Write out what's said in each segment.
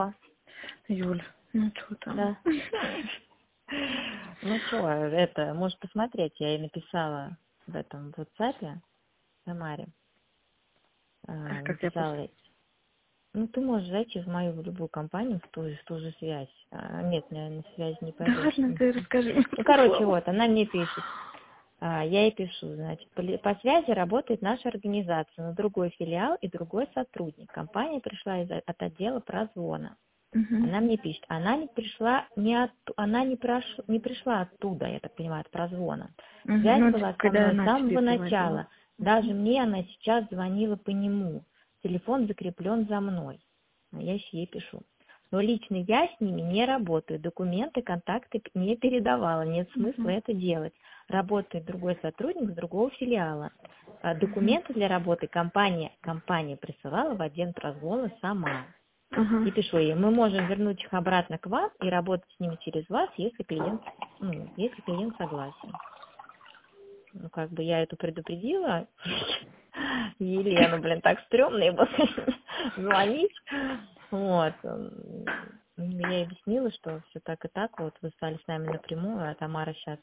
Юль, ну что там? Да. Ну что, это, можешь посмотреть, я ей написала в этом WhatsApp Тамаре. Как я Написала, ну ты можешь зайти в мою в любую компанию, в ту же связь. Нет, наверное, связь не Да пойдешь. ладно, ты расскажи. Ну, короче, вот, она мне пишет. Я ей пишу, значит, по связи работает наша организация, но другой филиал и другой сотрудник. Компания пришла от отдела прозвона. Она мне пишет, она не пришла, не пришла оттуда, я так понимаю, от прозвона. Связь Ну, была со когда мной с она тебе самого приводила. начала. Даже мне она сейчас звонила по нему. Телефон закреплен за мной. А я еще ей пишу. Но лично я с ними не работаю. Документы, контакты не передавала. Нет смысла это делать. Работает другой сотрудник с другого филиала. Документы для работы компания присылала в отдел прозвона сама. И пишу ей, мы можем вернуть их обратно к вам и работать с ними через вас, если клиент согласен. Ну, как бы я эту предупредила. Елену, так стрёмно ей было звонить. Вот. Я ей объяснила, что все так и так, вот вы стали с нами напрямую, а Тамара сейчас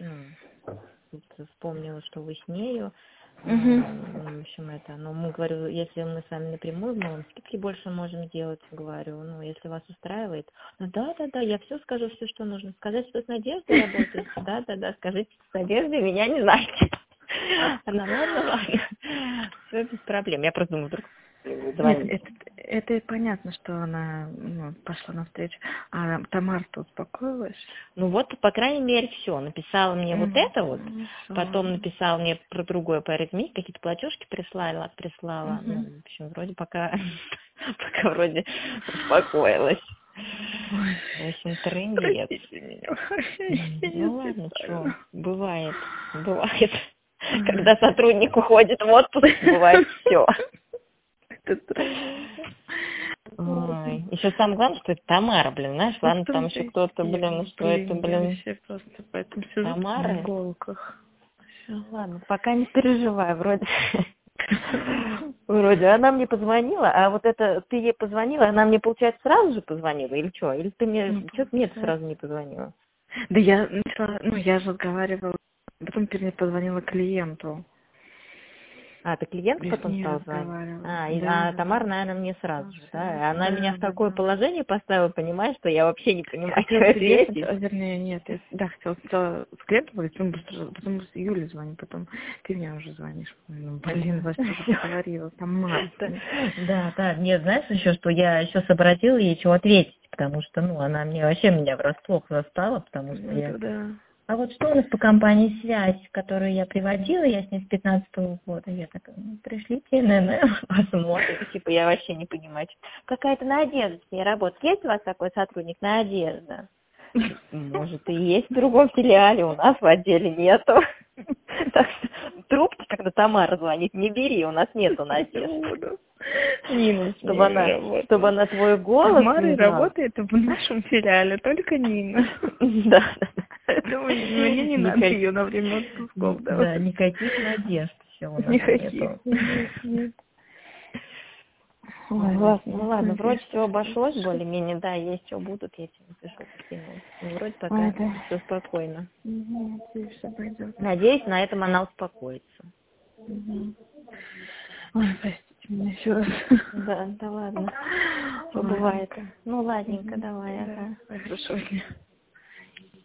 вспомнила, что вы с нею. В общем, мы, говорю, если мы с вами напрямую, мы вам скидки больше можем делать, говорю, если вас устраивает. Да, я все скажу, все, что нужно сказать, что с Надеждой работаете, да, скажите, с Надеждой меня не знаете. Она, ладно, все без проблем. Я просто думаю, вдруг звонить. Нет, это понятно, что она пошла навстречу. А Тамара-то успокоилась? Ну вот, по крайней мере, все. Написала мне вот это вот, потом написала мне про другое по аритмии, какие-то платежки прислала. В общем, вроде пока вроде успокоилась. В общем, трындец. Ну ладно, что, бывает. Когда сотрудник уходит в отпуск, бывает все. Ой. Еще самое главное, что это Тамара, знаешь, ладно, там еще кто-то, что это, вообще просто поэтому сижу Тамара. на иголках. Ладно, пока не переживай, вроде она мне позвонила, а вот это ты ей позвонила, она мне, получается, сразу же позвонила, или что? Или ты мне, что ты мне сразу не позвонила? Да я начала, я же разговаривала, потом позвонила клиенту. Ты клиент потом стал звонить? А Тамара, наверное, мне сразу же, да? Она меня в такое положение поставила, понимаешь, что я вообще не понимаю, что ответить. Вернее, нет, я хотела с клиентом говорить, потом с Юлей звоню, потом ты мне уже звонишь. Вас что-то поговорила, Тамара. Да, нет, знаешь еще, что я еще сообразила ей что ответить, потому что, она меня врасплох застала, потому что я... А вот что у нас по компании «Связь», которую я приводила, я с ней с 15-го года, я так, пришлите, наверное, посмотрите, я вообще не понимаю. Какая-то Надежда с ней работает. Есть у вас такой сотрудник, Надежда? Может, и есть в другом филиале, у нас в отделе нету. Так что трубки, когда Тамара звонит, не бери, у нас нету Надежды. Нина, чтобы она твой голос Тамара не знала. работает в нашем филиале, только Нина. Да. Мне не надо ее на время отпусков. Да, никаких надежд все у нас нету. Нет. Ой, ладно, вроде все обошлось более-менее, да, есть что будут, я тебе напишу какие-нибудь. Вроде пока все спокойно. Надеюсь, на этом она успокоится. Ой, простите меня еще раз. Да ладно. Бывает. Ну, ладненько, давай. Хорошо.